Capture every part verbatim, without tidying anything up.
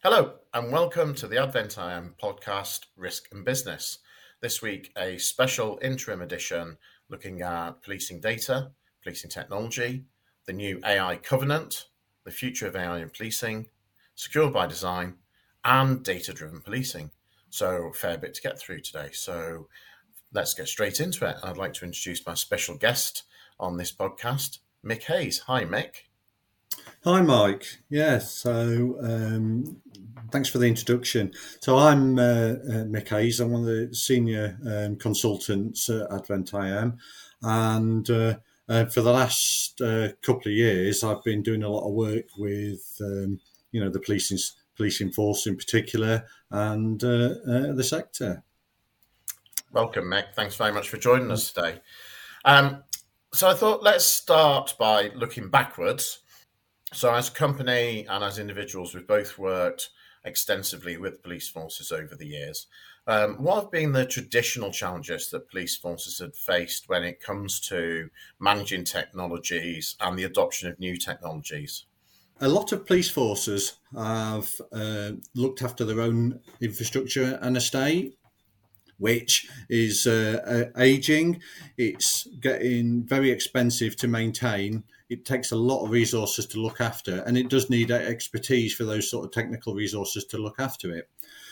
Hello, and welcome to the Advent I Am podcast, Risk and Business. This week, a special interim edition looking at policing data, policing technology, the new A I covenant, the future of A I in policing, secure by design, and data-driven policing. So, a fair bit to get through today. So, let's get straight into it. I'd like to introduce my special guest on this podcast, Mick Hayes. Hi, Mick. Hi, Mike. Yes, so um, thanks for the introduction. So I'm uh, uh, Mick Hayes. I'm one of the senior um, consultants at Advent I Am. And uh, uh, for the last uh, couple of years, I've been doing a lot of work with, um, you know, the policing, policing force in particular and uh, uh, the sector. Welcome, Mick. Thanks very much for joining us today. Um, so I thought let's start by looking backwards. So as a company and as individuals, we've both worked extensively with police forces over the years. Um, what have been the traditional challenges that police forces have faced when it comes to managing technologies and the adoption of new technologies? A lot of police forces have uh, looked after their own infrastructure and estate, which is uh, uh, aging. It's getting very expensive to maintain. It takes a lot of resources to look after, and it does need expertise for those sort of technical resources to look after it.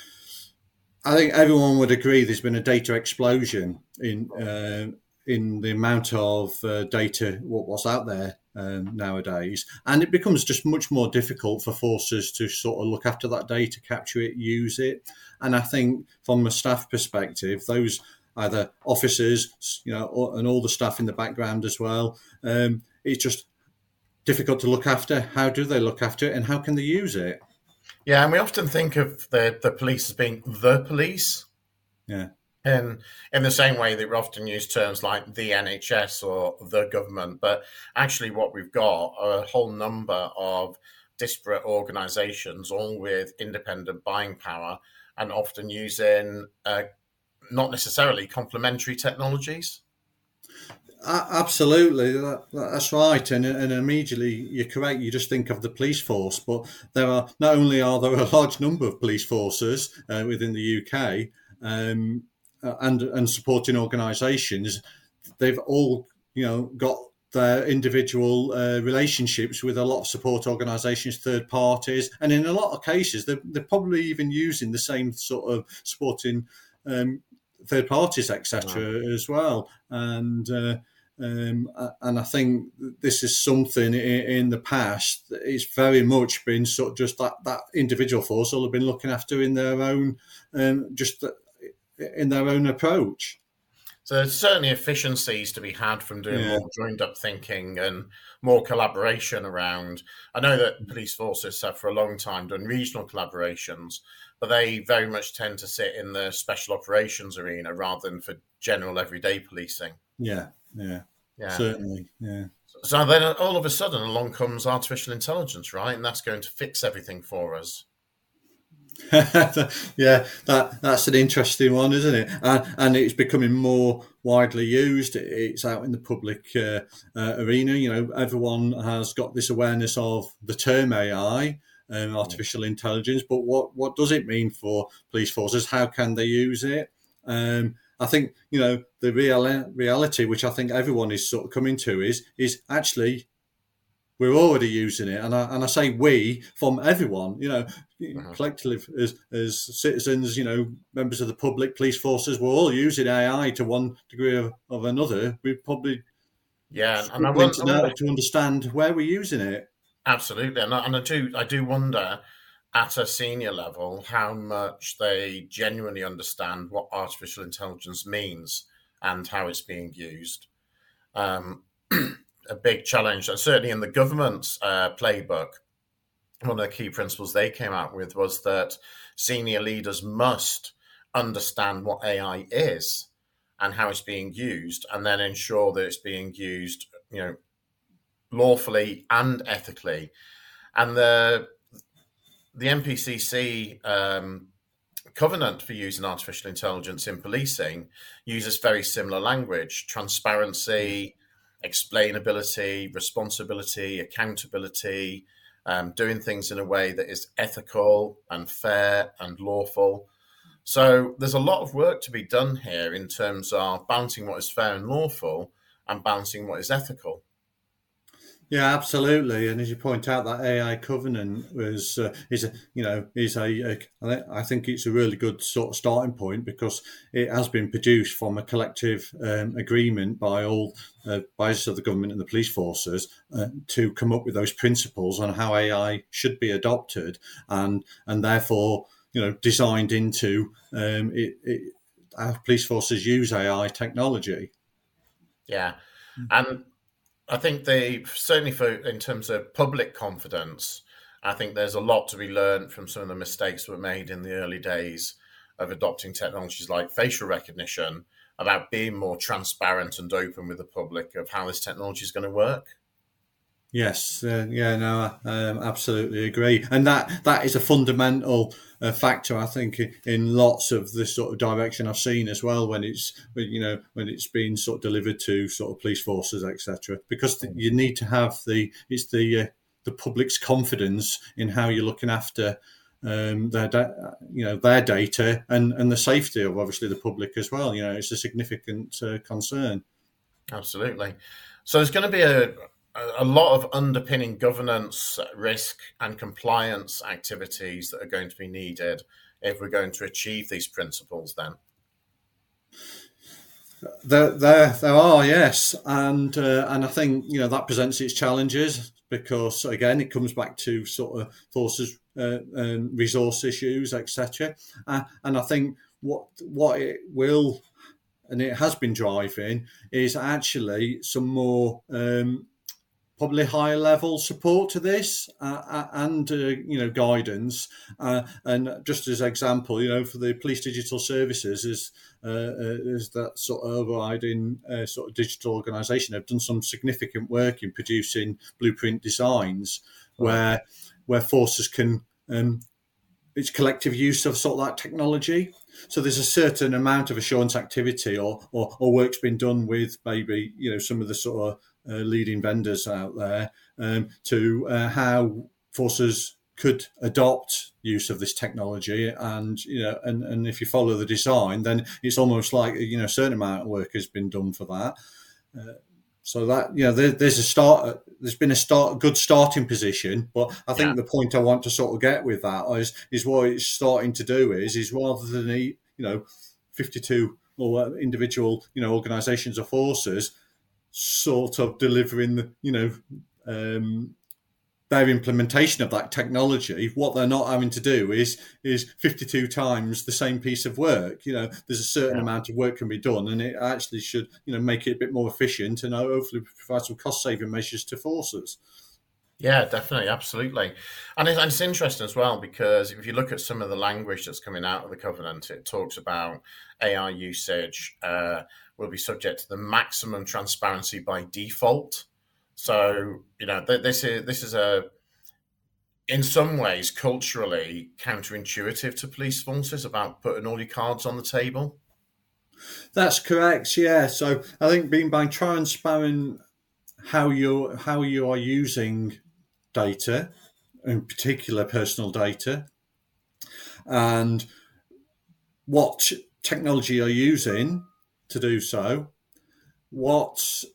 I think everyone would agree there's been a data explosion in uh, in the amount of uh, data what, what's out there um, nowadays, and it becomes just much more difficult for forces to sort of look after that data, capture it, use it. And I think from a staff perspective, those either officers, you know, or, and all the staff in the background as well, um, it's just difficult to look after. How do they look after it, and how can they use it? Yeah, and we often think of the, the police as being the police. Yeah. In, in the same way that we often use terms like the N H S or the government, but actually what we've got are a whole number of disparate organisations, all with independent buying power and often using uh, not necessarily complementary technologies. Uh, absolutely, that, that's right, and and immediately you're correct. You just think of the police force, but there are not only are there a large number of police forces uh, within the U K um, and and supporting organisations. They've all you know got their individual uh, relationships with a lot of support organisations, third parties, and in a lot of cases they're, they're probably even using the same sort of supporting um, third parties, et cetera, wow. as well, and. Uh, Um, and I think this is something in, in the past that it's very much been sort of just that, that individual force all have been looking after in their own, um, just in their own approach. So there's certainly efficiencies to be had from doing Yeah. more joined up thinking and more collaboration around. I know that police forces have for a long time done regional collaborations, but they very much tend to sit in the special operations arena rather than for general everyday policing. Yeah. Yeah, yeah, certainly. Yeah. So then all of a sudden along comes artificial intelligence, right? And that's going to fix everything for us. yeah, that that's an interesting one, isn't it? And, and it's becoming more widely used. It's out in the public uh, uh, arena. You know, everyone has got this awareness of the term A I, um, artificial intelligence. But what what does it mean for police forces? How can they use it? Um, I think, you know, the real reality, which I think everyone is sort of coming to, is is actually we're already using it. And I, and I say we from everyone, you know, uh-huh. collectively as, as citizens, you know, members of the public, police forces, we're all using A I to one degree of, of another. We probably yeah, and I want to know to understand where we're using it. Absolutely. And I, and I do I do wonder at a senior level, how much they genuinely understand what artificial intelligence means and how it's being used. Um, a big challenge, and certainly in the government's uh, playbook, one of the key principles they came out with was that senior leaders must understand what A I is and how it's being used, and then ensure that it's being used, you know, lawfully and ethically. And the The N P C C um, covenant for using artificial intelligence in policing uses very similar language: transparency, explainability, responsibility, accountability, um, doing things in a way that is ethical and fair and lawful. So there's a lot of work to be done here in terms of balancing what is fair and lawful and balancing what is ethical. Yeah, absolutely. And as you point out, that A I covenant was uh, is a you know is a, a I think it's a really good sort of starting point, because it has been produced from a collective um, agreement by all uh, bodies of the government and the police forces uh, to come up with those principles on how A I should be adopted, and and therefore you know designed into um, it, it, how police forces use A I technology. Yeah, and I think they certainly, for in terms of public confidence, I think there's a lot to be learned from some of the mistakes that were made in the early days of adopting technologies like facial recognition, about being more transparent and open with the public of how this technology is going to work. Yes, uh, yeah, no, I um, absolutely agree, and that that is a fundamental uh, factor, I think, in lots of the sort of direction I've seen as well, when it's you know when it's been sort of delivered to sort of police forces, et cetera. Because you need to have the it's the uh, the public's confidence in how you're looking after um, their da- you know their data, and and the safety of obviously the public as well. You know, it's a significant uh, concern. Absolutely. So there's going to be a a lot of underpinning governance, risk, and compliance activities that are going to be needed if we're going to achieve these principles then. There, there, there are, yes, and uh, and I think you know that presents its challenges, because again it comes back to sort of forces, uh, and resource issues, et cetera. Uh, and I think what what it will, and it has been driving, is actually some more um, probably higher level support to this, uh, and uh, you know guidance, uh, and just as example, you know for the police digital services, is uh, is that sort of overriding uh, sort of digital organisation have done some significant work in producing blueprint designs where where forces can um, it's collective use of sort of that technology. So there's a certain amount of assurance activity or or, or work's been done with maybe you know some of the sort of uh, leading vendors out there um, to uh, how forces could adopt use of this technology, and you know and, and if you follow the design, then it's almost like you know a certain amount of work has been done for that. Uh, So that you know, there, there's a start. There's been a start, good starting position. But I think Yeah. the point I want to sort of get with that is, is what it's starting to do is, is rather than the you know, fifty-two or individual you know organisations or forces sort of delivering the you know um, their implementation of that technology, what they're not having to do is is fifty-two times the same piece of work. You know, there's a certain Yeah. amount of work can be done, and it actually should you know make it a bit more efficient and hopefully provide some cost saving measures to forces. Yeah, definitely, absolutely. And it's, and it's interesting as well, because if you look at some of the language that's coming out of the covenant, it talks about A I usage uh, will be subject to the maximum transparency by default. So, you know, th- this is this is a in some ways culturally counterintuitive to police forces about putting all your cards on the table. That's correct. Yeah. So I think being by transparent how you how you are using data, in particular personal data, and what technology you're using to do so, what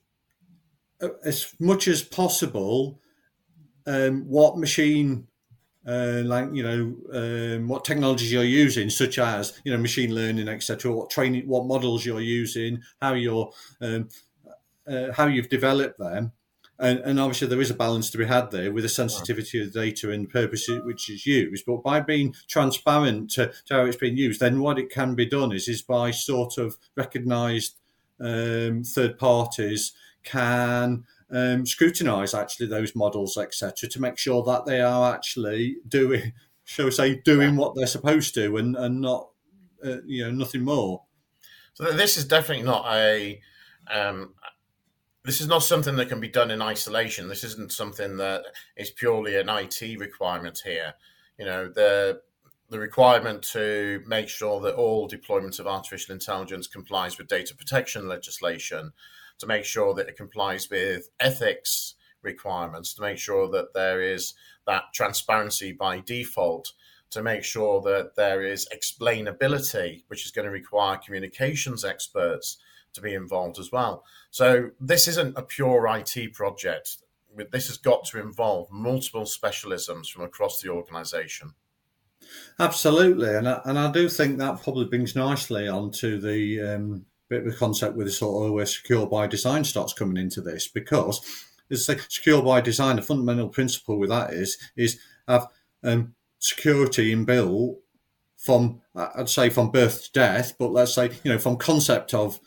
as much as possible, um, what machine, uh, like you know, um, what technologies you're using, such as you know, machine learning, et cetera. What training, what models you're using, how you're, um, uh, how you've developed them, and, and obviously there is a balance to be had there with the sensitivity of the data and the purpose which is used. But by being transparent to, to how it's being used, then what it can be done is is by sort of recognised um, third parties can um, scrutinise actually those models, et cetera, to make sure that they are actually doing, shall we say, doing what they're supposed to, and and not, uh, you know, nothing more. So this is definitely not a um, this is not something that can be done in isolation. This isn't something that is purely an I T requirement here. You know, the the requirement to make sure that all deployment of artificial intelligence complies with data protection legislation, to make sure that it complies with ethics, requirements to make sure that there is that transparency by default, to make sure that there is explainability, which is going to require communications experts to be involved as well. So this isn't a pure I T project. This has got to involve multiple specialisms from across the organisation. Absolutely, and I, and I do think that probably brings nicely onto the um, bit of a concept with the sort of where secure by design starts coming into this, because it's like secure by design. The fundamental principle with that is is have um, security inbuilt from, I'd say, from birth to death, but let's say, you know, from concept of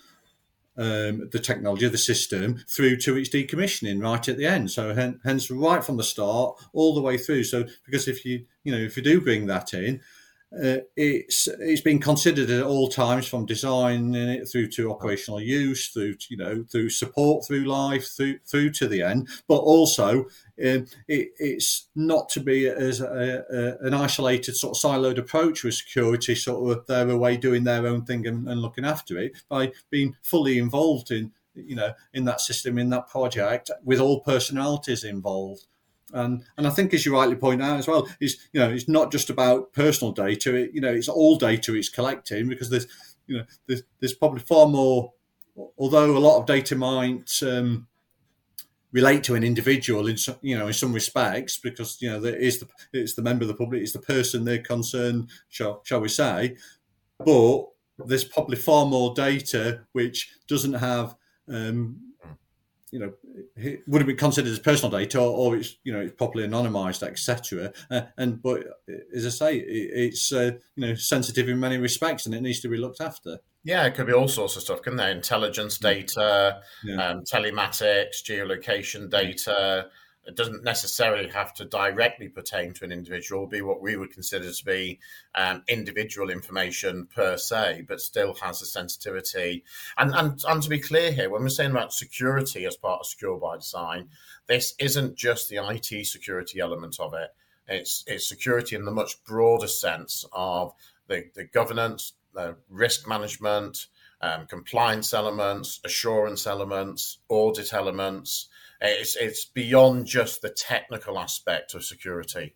um, the technology, the system, through to its decommissioning right at the end. So hence, right from the start all the way through. So because if you, you know, if you do bring that in, uh, it's it's been considered at all times, from design in it through to operational use, through to, you know, through support through life, through through to the end. But also, um, it, it's not to be as a, a, an isolated sort of siloed approach with security, sort of their way doing their own thing and, and looking after it, by being fully involved in, you know, in that system, in that project, with all personalities involved. And and I think, as you rightly point out as well, is, you know, it's not just about personal data. It, you know, it's all data it's collecting, because there's, you know, there's, there's probably far more. Although a lot of data might um, relate to an individual in some, you know, in some respects, because, you know, there is the it's the member of the public, it's the person they're concerned, shall shall we say, but there's probably far more data which doesn't have. Um, you know, it wouldn't be considered as personal data, or, or it's, you know, it's properly anonymised, et cetera. Uh, and but as I say, it, it's uh, you know, sensitive in many respects, and it needs to be looked after. Yeah, it could be all sorts of stuff, couldn't there? Intelligence data, Yeah. um, telematics, geolocation data. It doesn't necessarily have to directly pertain to an individual, be what we would consider to be um, individual information per se, but still has a sensitivity. And, and and to be clear here, when we're saying about security as part of Secure by Design, this isn't just the I T security element of it. It's it's security in the much broader sense of the, the governance, the risk management, um, compliance elements, assurance elements, audit elements. It's it's beyond just the technical aspect of security.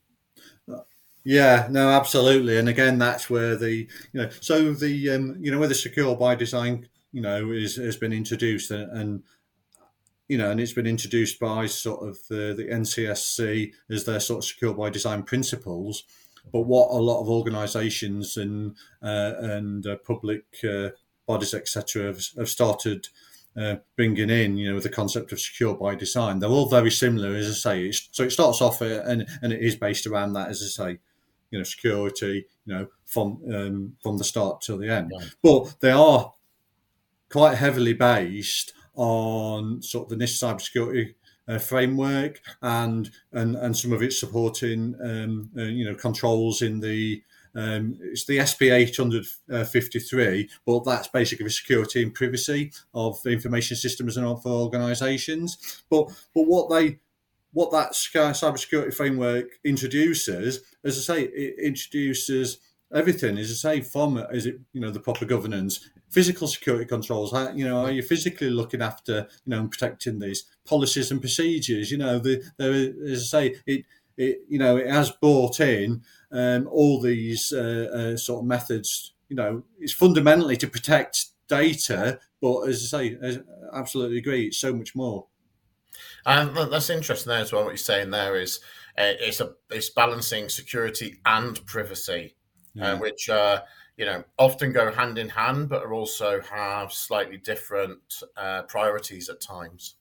Yeah, no, absolutely. And again, that's where the, you know, so the, um, you know, where the Secure by Design, you know, is, has been introduced, and, and, you know, and it's been introduced by sort of the, the N C S C as their sort of Secure by Design principles. But what a lot of organisations and, uh, and uh, public uh, bodies, et cetera, have, have started Uh, bringing in, you know, the concept of secure by design. They're all very similar, as I say. It's, so it starts off uh, and and it is based around that, as I say, you know, security, you know, from um, from the start till the end. Right. But they are quite heavily based on sort of the NIST cybersecurity uh, framework, and and and some of it supporting um, uh, you know, controls in the Um, it's the S P eight fifty-three, but that's basically the security and privacy of information systems and for organisations. But but what they what that cybersecurity framework introduces, as I say, it introduces everything, as I say, from, is it, you know, the proper governance, physical security controls. How, you know, are you physically looking after, you know, and protecting these policies and procedures? You know, the there, as I say, it. It, you know, it has brought in um, all these uh, uh, sort of methods. You know, it's fundamentally to protect data, but as I say, I absolutely agree, it's so much more. And that's interesting there as well. What you're saying there is uh, it's a it's balancing security and privacy, yeah. uh, which uh, you know, often go hand in hand, but also have slightly different uh, priorities at times.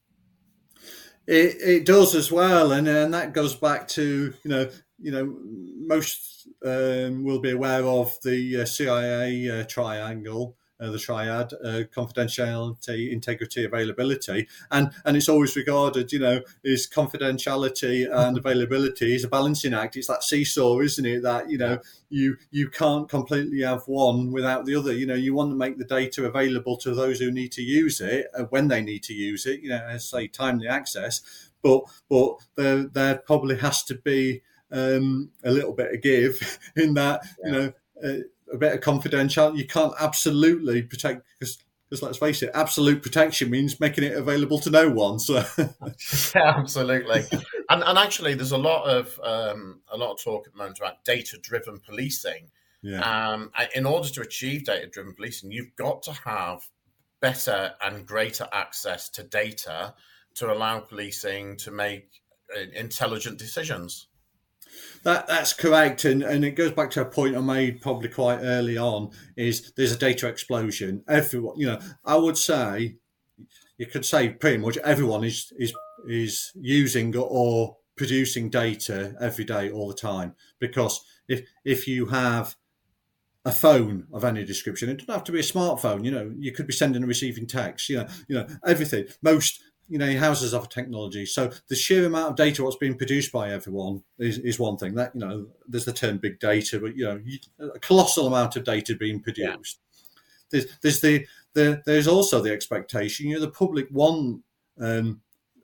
It, it does as well, and and that goes back to, you know, you know, most um, will be aware of the uh, C I A uh, triangle, uh, the triad: uh, confidentiality, integrity, availability, and and it's always regarded, you know, is confidentiality and availability is a balancing act. It's that seesaw, isn't it? That, you know, you you can't completely have one without the other. You know, you want to make the data available to those who need to use it uh, when they need to use it. You know, as I say, timely access, but but there there probably has to be um, a little bit of give in that. Yeah. You know. Uh, a bit of confidentiality. You can't absolutely protect, because because let's face it, absolute protection means making it available to no one. So yeah, absolutely. And and actually, there's a lot of um, a lot of talk at the moment about data-driven policing. yeah, Um, in order to achieve data-driven policing, you've got to have better and greater access to data to allow policing to make uh, intelligent decisions. That that's correct, and and it goes back to a point I made probably quite early on. Is there's a data explosion? Everyone, you know, I would say, you could say pretty much everyone is is is using or producing data every day, all the time. Because if if you have a phone of any description, it doesn't have to be a smartphone. You know, you could be sending and receiving text. You know, you know everything. Most you know houses have technology, so the sheer amount of data what's being produced by everyone is, is one thing. That you know, there's the term big data, but you know, a colossal amount of data being produced. Yeah. There's there's the, the there's also the expectation. You know, the public want um,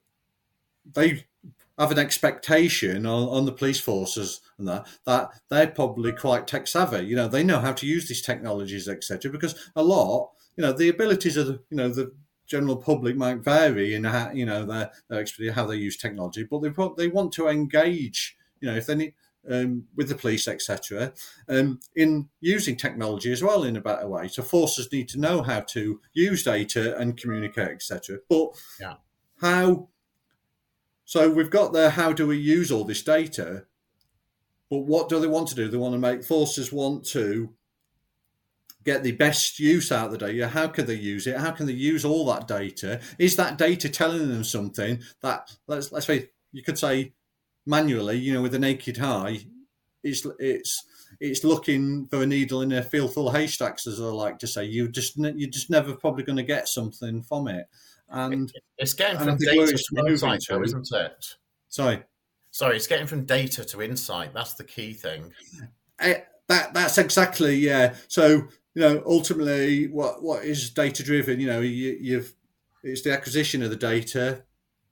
they have an expectation on, on the police forces and that that they're probably quite tech savvy. You know, they know how to use these technologies, et cetera. Because a lot, you know, the abilities of the you know the general public might vary in how you know their, their expertise, how they use technology, but they they want to engage. You know, if they need um, with the police, et cetera, um, in using technology as well in a better way. So forces need to know how to use data and communicate, et cetera. But yeah. how? So we've got there. How do we use all this data? But what do they want to do? They want to make forces want to get the best use out of the data. How can they use it? How can they use all that data? Is that data telling them something that let's let's say you could say manually, you know, with a naked eye, it's it's it's looking for a needle in a field full of haystacks, as I like to say. You just you're just never probably going to get something from it. And it's getting from data to insight, though, isn't it? Sorry, sorry, it's getting from data to insight. That's the key thing. I, that that's exactly yeah. So. You know, ultimately, what, what is data driven? You know, you, you've it's the acquisition of the data.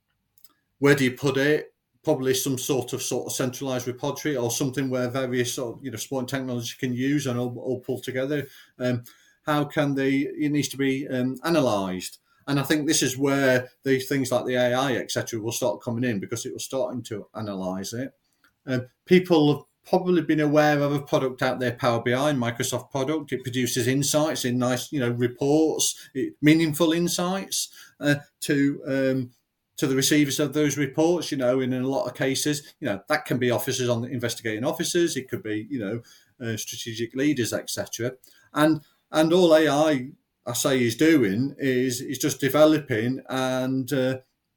Where do you put it? Probably some sort of sort of centralized repository or something where various sort of, you know sporting technology can use and all, all pull together. Um, how can they? It needs to be um, analysed, and I think this is where these things like the A I, et cetera, will start coming in because it was starting to analyse it. Um, people have probably been aware of a product out there, Power B I, Microsoft product. It produces insights in nice, you know, reports, it, meaningful insights uh, to um, to the receivers of those reports. You know, in a lot of cases, you know, that can be officers on the investigating officers. It could be, you know, uh, strategic leaders, et cetera. And and all A I, I say, is doing is is just developing and uh,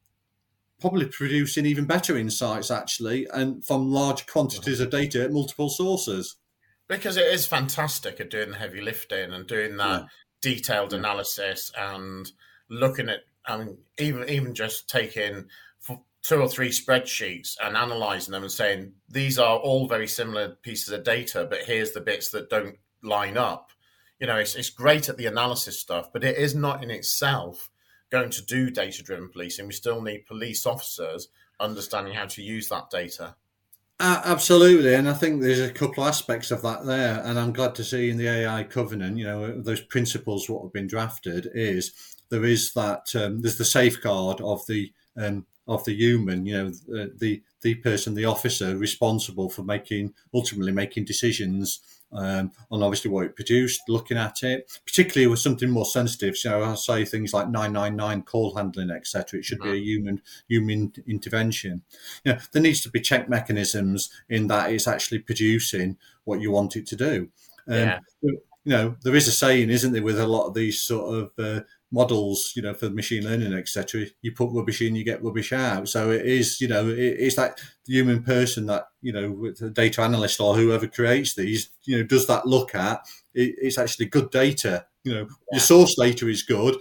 probably producing even better insights, actually, and from large quantities of data at multiple sources. Because it is fantastic at doing the heavy lifting and doing that yeah. detailed yeah. analysis and looking at, I mean, even even just taking two or three spreadsheets and analysing them and saying, these are all very similar pieces of data, but here's the bits that don't line up. You know, it's, it's great at the analysis stuff, but it is not in itself going to do data-driven policing. We still need police officers understanding how to use that data. Uh, absolutely, and I think there's a couple aspects of that there, and I'm glad to see in the A I Covenant, you know, those principles what have been drafted is there is that um, there's the safeguard of the um, of the human, you know, the, the the person, the officer responsible for making ultimately making decisions. Um, on obviously what it produced, looking at it, particularly with something more sensitive. So I'll say things like nine nine nine call handling, et cetera. It should mm-hmm. be a human human intervention. You know, there needs to be check mechanisms in that it's actually producing what you want it to do. Um, yeah. You know, there is a saying, isn't there, with a lot of these sort of uh, models, you know, for machine learning, et cetera. You put rubbish in, you get rubbish out. So it is, you know, it, it's that human person that, you know, with the data analyst or whoever creates these, you know, does that look at, it, it's actually good data. You know, yeah. your source data is good.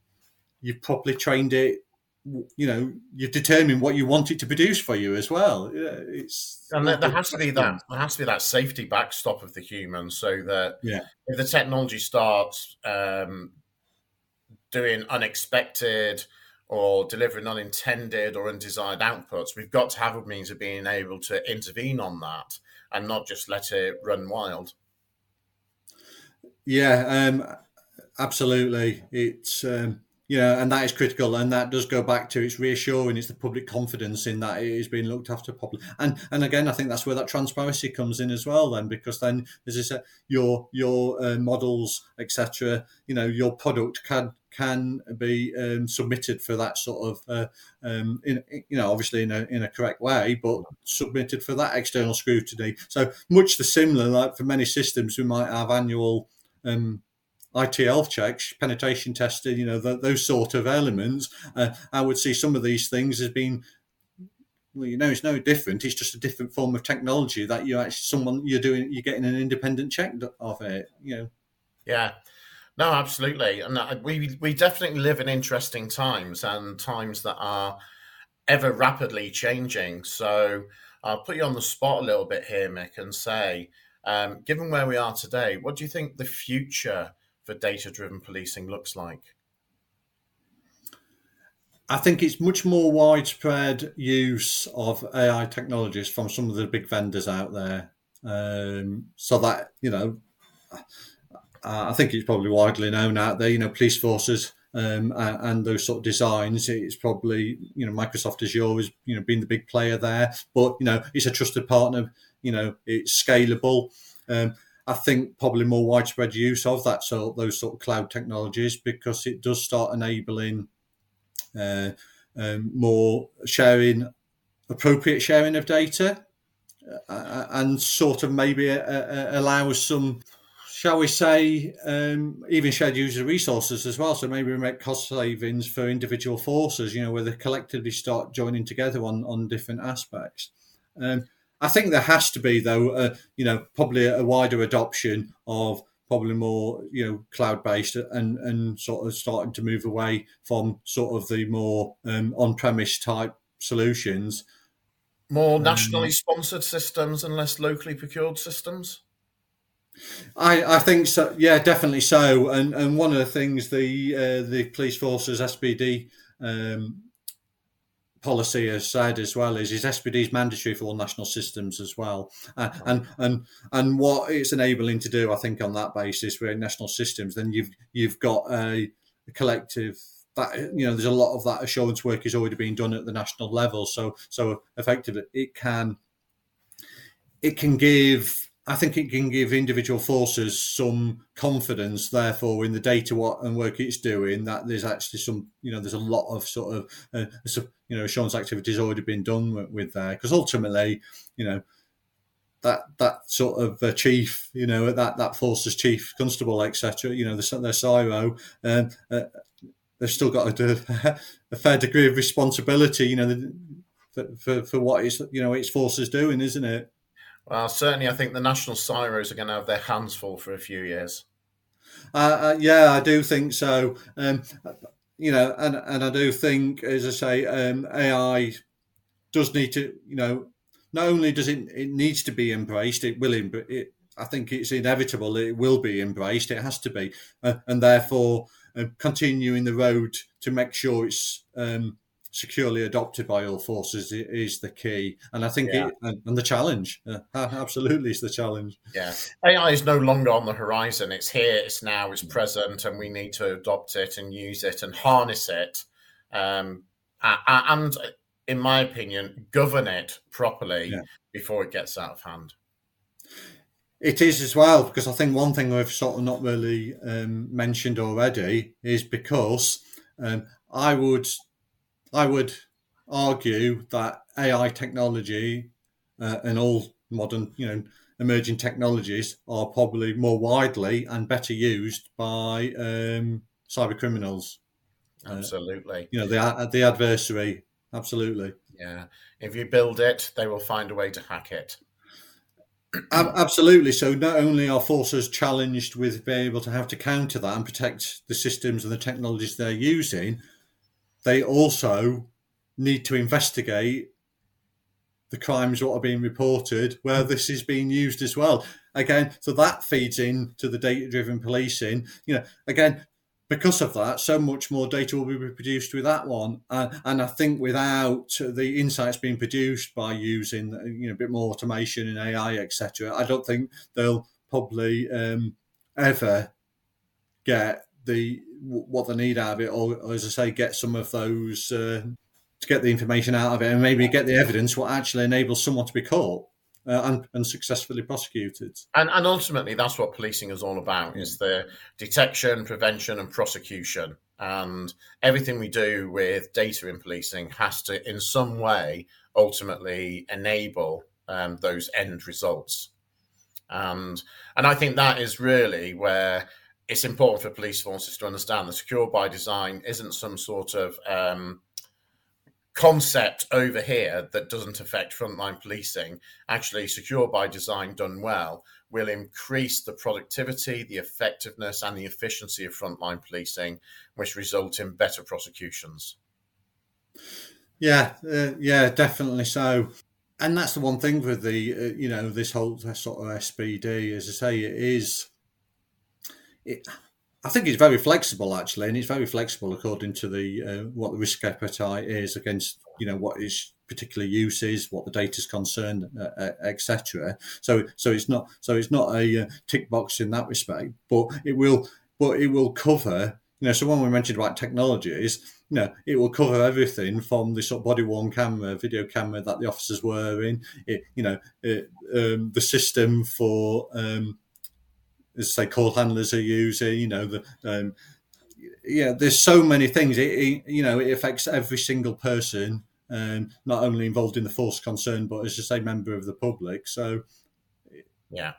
You've properly trained it. You know, you've determined what you want it to produce for you as well. Yeah, it's and there, there has to be that. There has to be that safety backstop of the human, so that yeah. if the technology starts um, doing unexpected or delivering unintended or undesired outputs, we've got to have a means of being able to intervene on that and not just let it run wild. Yeah, um, Absolutely, it's um, you know, and that is critical, and that does go back to it's reassuring. It's the public confidence in that it is being looked after properly, and and again, I think that's where that transparency comes in as well. Then, because then, as I said, your your uh, models, et cetera, you know, your product can can be um, submitted for that sort of, uh, um, in you know, obviously in a in a correct way, but submitted for that external scrutiny. So much the similar, like for many systems, we might have annual. Um, I T L checks, penetration testing, you know, th- those sort of elements. Uh, I would see some of these things as being, well, you know, it's no different. It's just a different form of technology that you actually, someone you're doing, you're getting an independent check of it, you know. Yeah, no, absolutely. And uh, we, we definitely live in interesting times, and times that are ever rapidly changing. So I'll put you on the spot a little bit here, Mick, and say, um, given where we are today, what do you think the future for data-driven policing looks like? I think it's much more widespread use of A I technologies from some of the big vendors out there. Um, so that, you know, I think it's probably widely known out there, you know, police forces um, and, and those sort of designs. It's probably, you know, Microsoft Azure is, you know, being the big player there, but, you know, it's a trusted partner, you know, it's scalable. Um, I think probably more widespread use of that, so those sort of cloud technologies, because it does start enabling uh, um, more sharing, appropriate sharing of data, uh, and sort of maybe uh, uh, allows some, shall we say, um, even shared user resources as well. So maybe we make cost savings for individual forces, you know, where they collectively start joining together on, on different aspects. Um, I think there has to be, though, uh, you know, probably a wider adoption of probably more, you know, cloud-based and, and sort of starting to move away from sort of the more um, on-premise type solutions. More nationally Um, sponsored systems and less locally procured systems? I, I think so. Yeah, definitely so. And and one of the things the uh, the police forces S P D um, policy has said as well is is S P D is mandatory for all national systems as well. Uh, and and and what it's enabling to do, I think, on that basis, with national systems, then you've you've got a, a collective. That, you know, there's a lot of that assurance work is already being done at the national level. So so effectively, it can it can give. I think it can give individual forces some confidence, therefore, in the data what and work it's doing. That there's actually some, you know, there's a lot of sort of, uh, you know, assurance activities already been done with, with there. Because ultimately, you know, that that sort of uh, chief, you know, that that force's chief constable, et cetera. You know, their their S I R O, um, uh, they've still got a, a fair degree of responsibility, you know, for, for for what it's, you know, its forces doing, isn't it? Well, certainly I think the national S I R Os are going to have their hands full for a few years. Uh, uh, yeah, I do think so. Um, you know, and and I do think, as I say, um, A I does need to, you know, not only does it it needs to be embraced, it will. It, I think it's inevitable. It will be embraced. It has to be, uh, and therefore uh, continuing the road to make sure it's um, securely adopted by all forces is the key. And I think Yeah. it and, and the challenge, uh, absolutely, is the challenge. Yeah. A I is no longer on the horizon. It's here, it's now, it's present, and we need to adopt it and use it and harness it. Um, and, in my opinion, govern it properly Yeah. before it gets out of hand. It is as well, because I think one thing we've sort of not really um, mentioned already is because um, I would I would argue that A I technology uh, and all modern, you know, emerging technologies are probably more widely and better used by um, cyber criminals. Uh, Absolutely. you know, the the adversary. Absolutely. Yeah. If you build it, they will find a way to hack it. Absolutely. So not only are forces challenged with being able to have to counter that and protect the systems and the technologies they're using, they also need to investigate the crimes what are being reported where this is being used as well. Again, so that feeds into the data-driven policing. You know, again, because of that, so much more data will be produced with that one. Uh, and I think without the insights being produced by using, you know, a bit more automation and A I, et cetera, I don't think they'll probably um, ever get the what they need out of it, or, or as I say, get some of those uh, to get the information out of it, and maybe get the evidence what actually enables someone to be caught uh, and, and successfully prosecuted. And, and ultimately, that's what policing is all about: is the detection, prevention, and prosecution. And everything we do with data in policing has to, in some way, ultimately enable um, those end results. And and I think that is really where it's important for police forces to understand that secure by design isn't some sort of um, concept over here that doesn't affect frontline policing. Actually, secure by design done well will increase the productivity, the effectiveness, and the efficiency of frontline policing, which result in better prosecutions. Yeah, uh, yeah, definitely so. And that's the one thing with the, uh, you know, this whole sort of S P D, as I say, it is, it, I think it's very flexible, actually, and it's very flexible according to the uh, what the risk appetite is against, you know, what its particular use is, what the data is concerned, uh, et cetera. So, so it's not, so it's not a uh, tick box in that respect, but it will, but it will cover. You know, so when we mentioned about technologies, you know, it will cover everything from the sort of body-worn camera, video camera that the officers were in. It, you know, it, um, the system for, um, as say, call handlers are using. You know, the um, yeah, there's so many things. It, it, you know, it affects every single person, um, not only involved in the force concerned, but as I say, member of the public. So, yeah.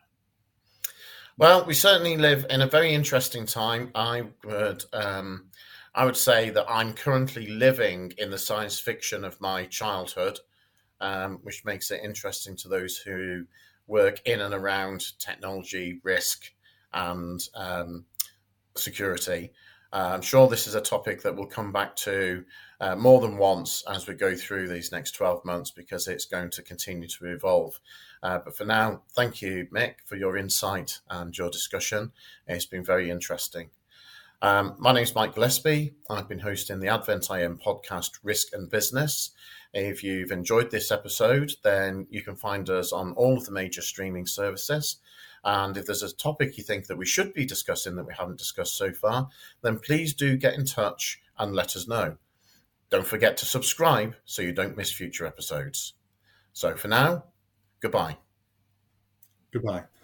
Well, we certainly live in a very interesting time. I would, um, I would say that I'm currently living in the science fiction of my childhood, um, which makes it interesting to those who work in and around technology, risk, and um, security. Uh, I'm sure this is a topic that we'll come back to uh, more than once as we go through these next twelve months, because it's going to continue to evolve. Uh, but for now, thank you, Mick, for your insight and your discussion. It's been very interesting. Um, my name is Mike Gillespie. I've been hosting the Advent I M podcast, Risk and Business. If you've enjoyed this episode, then you can find us on all of the major streaming services. And if there's a topic you think that we should be discussing that we haven't discussed so far, then please do get in touch and let us know. Don't forget to subscribe so you don't miss future episodes. So for now, goodbye. Goodbye.